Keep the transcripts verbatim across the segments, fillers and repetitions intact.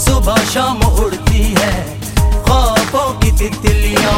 सुबह शाम उड़ती है ख्वाबों की तितलियां।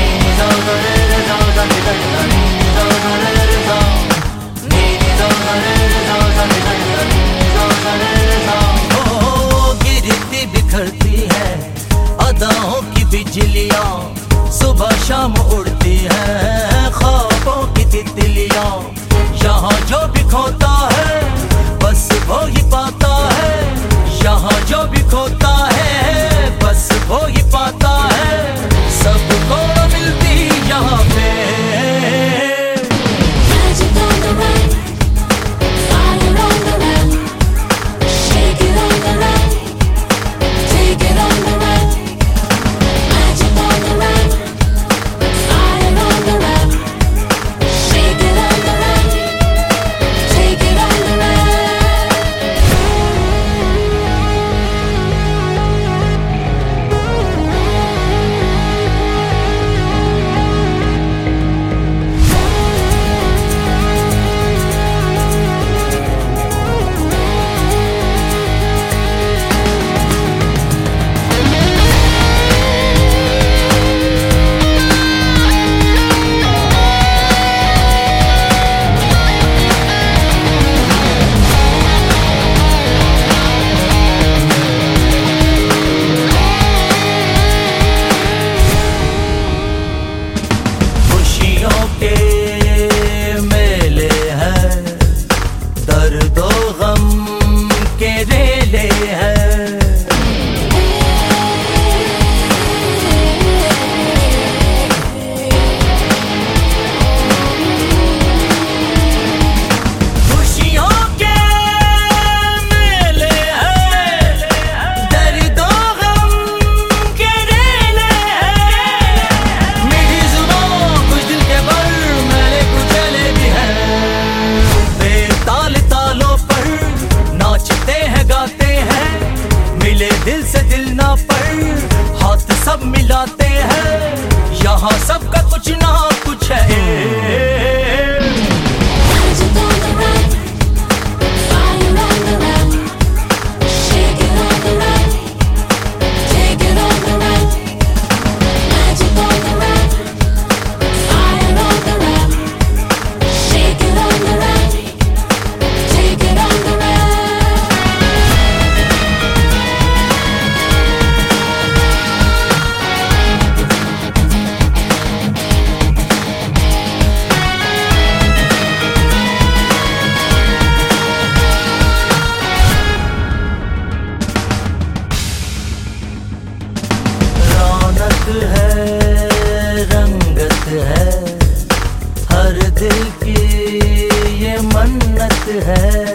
ओ गिरती बिखरती है अदाओं की बिजलियां, सुबह शाम उड़ती है ख्वाबों की तितलियां। यहाँ जो भी खोता है बस वो ही पाता है, यहाँ जो भी खोता है बस वो ही पाता है। सबको मिलती यहाँ पे दर्दो गम के रेले हैं। खुशियों के मेले हैं, दर्दो गम के रेले हैं। मीठी जुबान कुछ दिल के बल मेले कुचले भी हैं। मिले दिल से दिल ना पर हाथ सब मिलाते हैं, यहाँ सबका कुछ ना कुछ है। है रंगत है हर दिल की ये मन्नत है।